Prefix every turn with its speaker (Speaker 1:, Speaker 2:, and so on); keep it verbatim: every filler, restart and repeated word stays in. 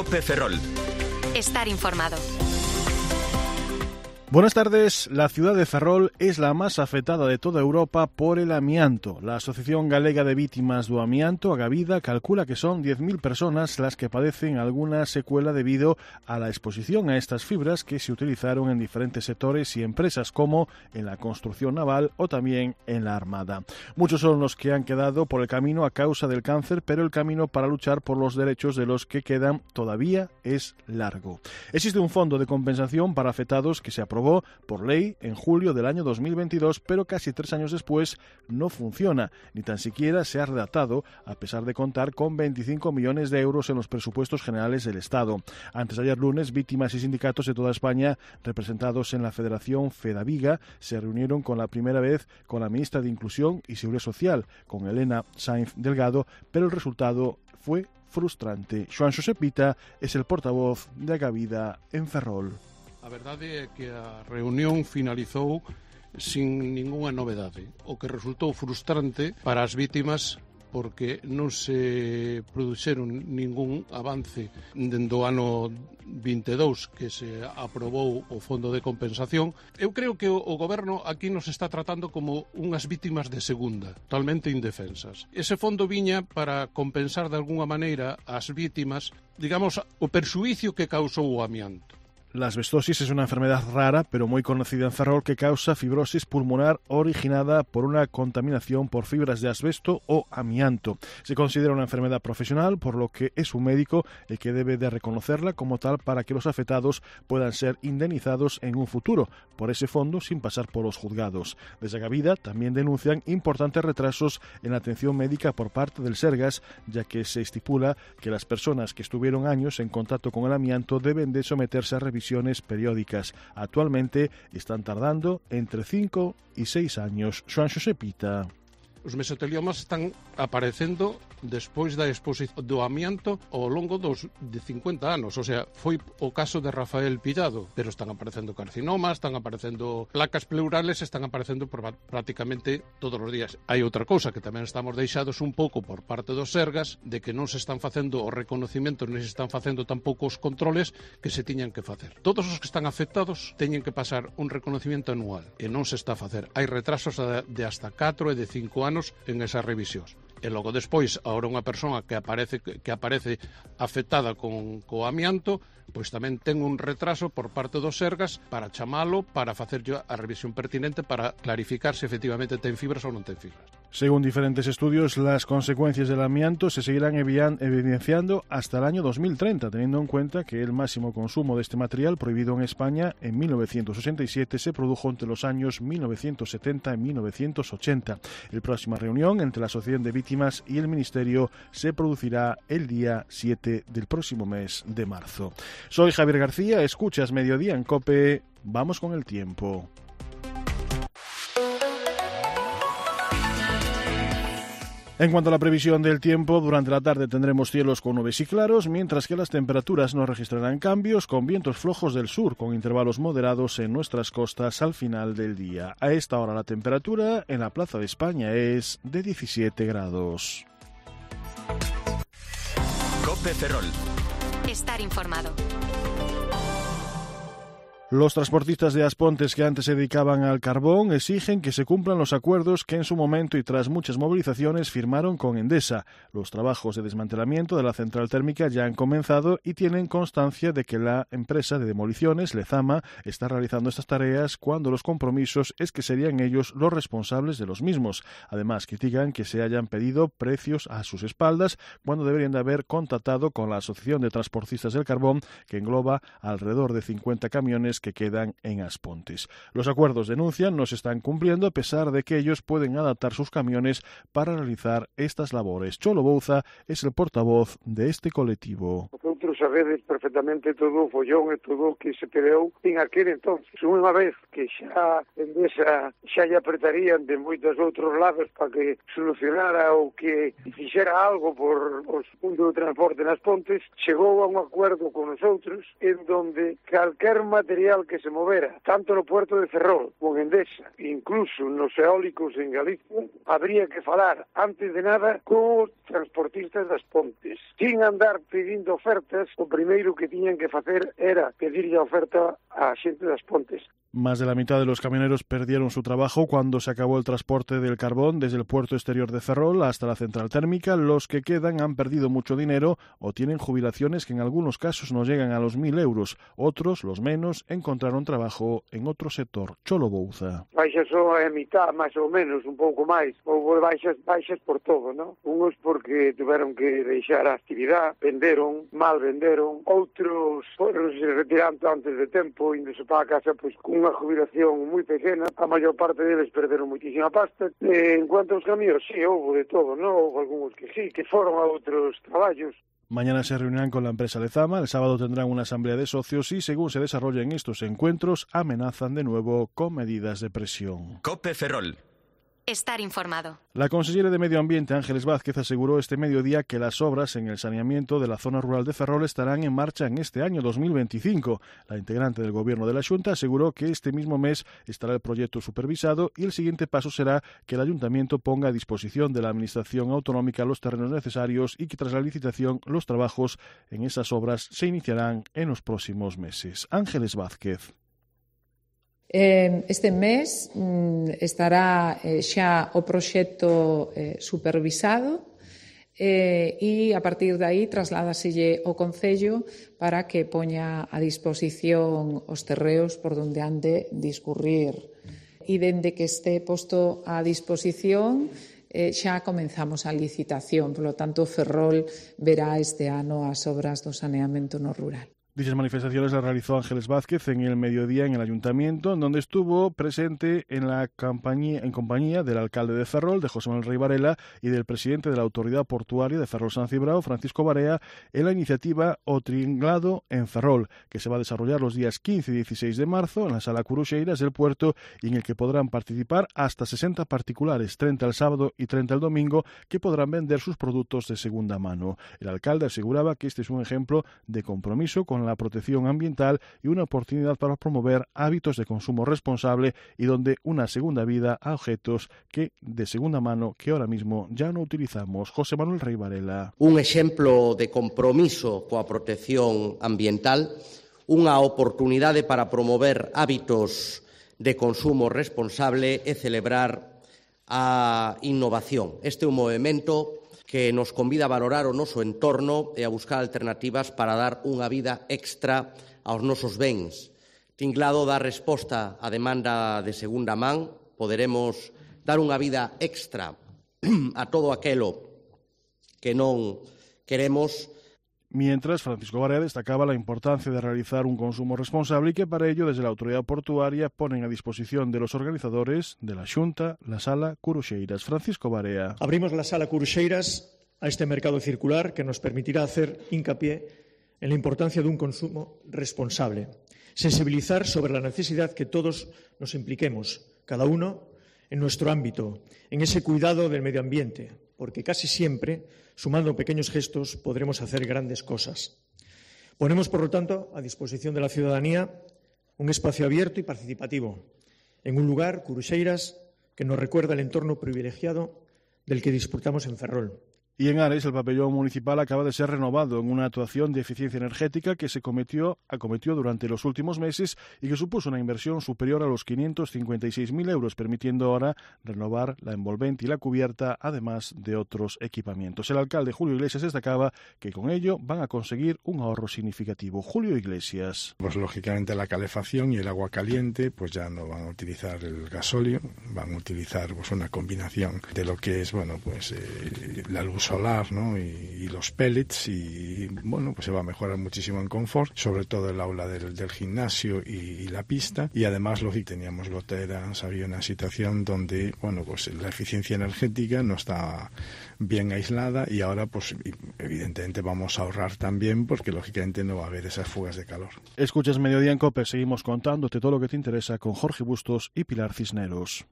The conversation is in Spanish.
Speaker 1: COPE Ferrol.
Speaker 2: Estar informado.
Speaker 3: Buenas tardes. La ciudad de Ferrol es la más afectada de toda Europa por el amianto. La Asociación Galega de Vítimas do Amianto, Agavida, calcula que son diez mil personas las que padecen alguna secuela debido a la exposición a estas fibras que se utilizaron en diferentes sectores y empresas, como en la construcción naval o también en la Armada. Muchos son los que han quedado por el camino a causa del cáncer, pero el camino para luchar por los derechos de los que quedan todavía es largo. Existe un fondo de compensación para afectados que se aprobó por ley en julio del año dos mil veintidós, pero casi tres años después no funciona, ni tan siquiera se ha redactado, a pesar de contar con veinticinco millones de euros en los presupuestos generales del Estado. Antes de ayer lunes, víctimas y sindicatos de toda España, representados en la Federación Fedaviga, se reunieron con la primera vez con la ministra de Inclusión y Seguridad Social, con Elena Sainz Delgado, pero el resultado fue frustrante. Xoán Xosé Pita es el portavoz de Agavida en Ferrol.
Speaker 4: A verdade é que a reunión finalizou sin ningunha novedade, o que resultou frustrante para as vítimas porque non se produxeron ningún avance dende o ano vinte e dous que se aprobou o fondo de compensación. Eu creo que o, o goberno aquí nos está tratando como unhas vítimas de segunda, totalmente indefensas. Ese fondo viña para compensar de algunha maneira as vítimas, digamos, o perxuicio que causou o amianto.
Speaker 3: La asbestosis es una enfermedad rara, pero muy conocida en Ferrol, que causa fibrosis pulmonar originada por una contaminación por fibras de asbesto o amianto. Se considera una enfermedad profesional, por lo que es un médico el que debe de reconocerla como tal para que los afectados puedan ser indemnizados en un futuro por ese fondo sin pasar por los juzgados. Desde Agavida también denuncian importantes retrasos en la atención médica por parte del Sergas, ya que se estipula que las personas que estuvieron años en contacto con el amianto deben de someterse a revisiones periódicas. Actualmente están tardando entre cinco y seis años. Xoán Xosé Pita.
Speaker 4: Os mesoteliomas están aparecendo despois da exposición do amianto ao longo dos de cincuenta anos, o sea, foi o caso de Rafael Pillado, pero están aparecendo carcinomas, están aparecendo placas pleurales, están aparecendo por prácticamente todos os días. Hai outra cousa que tamén estamos deixados un pouco por parte dos Sergas, de que non se están facendo os reconocimientos, non se están facendo tampouco os controles que se tiñan que facer. Todos os que están afectados teñen que pasar un reconocimiento anual, e non se está a facer. Hai retrasos de hasta catro e de cinco anos en esas revisións. E logo despois, ahora unha persoa que aparece que aparece afectada con co amianto, pois tamén ten un retraso por parte dos Sergas para chamalo, para facer a revisión pertinente, para clarificar se efectivamente ten fibras ou non ten fibras.
Speaker 3: Según diferentes estudios, las consecuencias del amianto se seguirán evidenciando hasta el año dos mil treinta, teniendo en cuenta que el máximo consumo de este material prohibido en España en mil novecientos sesenta y siete se produjo entre los años mil novecientos setenta y mil novecientos ochenta. La próxima reunión entre la Asociación de Víctimas y el Ministerio se producirá el día siete del próximo mes de marzo. Soy Javier García, escuchas Mediodía en COPE. Vamos con el tiempo. En cuanto a la previsión del tiempo, durante la tarde tendremos cielos con nubes y claros, mientras que las temperaturas no registrarán cambios, con vientos flojos del sur, con intervalos moderados en nuestras costas al final del día. A esta hora la temperatura en la Plaza de España es de diecisiete grados.
Speaker 1: COPE Ferrol.
Speaker 2: Estar informado.
Speaker 3: Los transportistas de Aspontes que antes se dedicaban al carbón exigen que se cumplan los acuerdos que en su momento y tras muchas movilizaciones firmaron con Endesa. Los trabajos de desmantelamiento de la central térmica ya han comenzado y tienen constancia de que la empresa de demoliciones, Lezama, está realizando estas tareas cuando los compromisos es que serían ellos los responsables de los mismos. Además, critican que se hayan pedido precios a sus espaldas cuando deberían de haber contactado con la Asociación de Transportistas del Carbón, que engloba alrededor de cincuenta camiones que quedan en Aspontes. Los acuerdos, denuncian, no se están cumpliendo a pesar de que ellos pueden adaptar sus camiones para realizar estas labores. Cholo Bouza es el portavoz de este colectivo.
Speaker 5: Vosotros sabedes perfectamente todo o follón e todo o que se peleou en aquel entonces. Unha vez que xa Endesa xa lle apretarían de moitos outros lados para que solucionara ou que fixera algo por os puntos de transporte nas Pontes, chegou a un acuerdo con nosotros en donde calquer material que se movera, tanto no puerto de Ferrol, con Endesa, incluso nos eólicos en Galicia, habría que falar, antes de nada, con os transportistas das Pontes, sin andar pedindo ofertas semanas o primeiro que tiñan que facer era pedirlle a oferta á xente das Pontes.
Speaker 3: Más de la mitad de los camioneros perdieron su trabajo cuando se acabó el transporte del carbón desde el puerto exterior de Ferrol hasta la central térmica. Los que quedan han perdido mucho dinero o tienen jubilaciones que en algunos casos no llegan a los mil euros. Otros, los menos, encontraron trabajo en otro sector. Cholo Bouza.
Speaker 5: Baixas só a mitad, máis ou menos, un pouco máis. Houve baixas, baixas por todo, ¿no? Unos porque tiveron que deixar a actividade, venderon, mal venderon. Outros foron se retirando antes de tempo, índose para a casa, pois, con unha jubilación moi pequena, a maior parte deles perderon moitísima pasta. Eh, en cuanto aos camións, sí, houve de todo, non? Houve algúns que sí, que foron a outros traballos.
Speaker 3: Mañana se reunirán con la empresa Lezama, el sábado tendrán una asamblea de socios y, según se desarrollen estos encuentros, amenazan de nuevo con medidas de presión.
Speaker 1: COPE Ferrol.
Speaker 2: Estar informado.
Speaker 3: La consellera de Medio Ambiente, Ángeles Vázquez, aseguró este mediodía que las obras en el saneamiento de la zona rural de Ferrol estarán en marcha en este año dos mil veinticinco. La integrante del Gobierno de la Xunta aseguró que este mismo mes estará el proyecto supervisado y el siguiente paso será que el Ayuntamiento ponga a disposición de la Administración Autonómica los terrenos necesarios y que tras la licitación los trabajos en esas obras se iniciarán en los próximos meses. Ángeles Vázquez.
Speaker 6: Este mes estará xa o proxecto supervisado e a partir de aí trasládaselle ao Concello para que poña a disposición os terreos por onde han de discurrir. E dende que este posto a disposición xa comenzamos a licitación, polo tanto Ferrol verá este ano as obras do saneamento no rural.
Speaker 3: Dichas manifestaciones las realizó Ángeles Vázquez en el mediodía en el Ayuntamiento, en donde estuvo presente en la compañía, en compañía del alcalde de Ferrol, de José Manuel Rey Varela, y del presidente de la Autoridad Portuaria de Ferrol San Cibrao, Francisco Barea, en la iniciativa O Tringlado en Ferrol, que se va a desarrollar los días quince y dieciséis de marzo en la Sala Curuxeiras del puerto y en el que podrán participar hasta sesenta particulares, treinta el sábado y treinta el domingo, que podrán vender sus productos de segunda mano. El alcalde aseguraba que este es un ejemplo de compromiso con la protección ambiental y una oportunidad para promover hábitos de consumo responsable y donde una segunda vida a objetos que de segunda mano que ahora mismo ya no utilizamos. José Manuel Rey Varela.
Speaker 7: Un exemplo de compromiso coa protección ambiental, unha oportunidade para promover hábitos de consumo responsable e celebrar a innovación. Este é un movimento que nos convida a valorar o noso entorno e a buscar alternativas para dar unha vida extra aos nosos bens. Tinglado dá resposta á demanda de segunda man, poderemos dar unha vida extra a todo aquelo que non queremos.
Speaker 3: Mientras, Francisco Barea destacaba la importancia de realizar un consumo responsable y que para ello, desde la Autoridad Portuaria, ponen a disposición de los organizadores de la Xunta la Sala Curuxeiras. Francisco Barea.
Speaker 8: Abrimos la Sala Curuxeiras a este mercado circular que nos permitirá hacer hincapié en la importancia de un consumo responsable, sensibilizar sobre la necesidad que todos nos impliquemos, cada uno en nuestro ámbito, en ese cuidado del medio ambiente, porque casi siempre, sumando pequeños gestos, podremos hacer grandes cosas. Ponemos, por lo tanto, a disposición de la ciudadanía un espacio abierto y participativo, en un lugar, Curuxeiras, que nos recuerda el entorno privilegiado del que disfrutamos en Ferrol.
Speaker 3: Y en Ares, el pabellón municipal acaba de ser renovado en una actuación de eficiencia energética que se cometió, acometió durante los últimos meses y que supuso una inversión superior a los quinientos cincuenta y seis mil euros, permitiendo ahora renovar la envolvente y la cubierta, además de otros equipamientos. El alcalde Julio Iglesias destacaba que con ello van a conseguir un ahorro significativo. Julio Iglesias.
Speaker 9: Pues lógicamente la calefacción y el agua caliente pues ya no van a utilizar el gasóleo, van a utilizar pues una combinación de lo que es bueno pues eh, la luz solar, ¿no? y, y los pellets y bueno pues se va a mejorar muchísimo en confort, sobre todo el aula del, del gimnasio y, y la pista, y además lógicamente teníamos goteras, había una situación donde bueno pues la eficiencia energética no está bien aislada y ahora pues evidentemente vamos a ahorrar también porque lógicamente no va a haber esas fugas de calor.
Speaker 3: Escuchas Mediodía en COPE, seguimos contándote todo lo que te interesa con Jorge Bustos y Pilar Cisneros.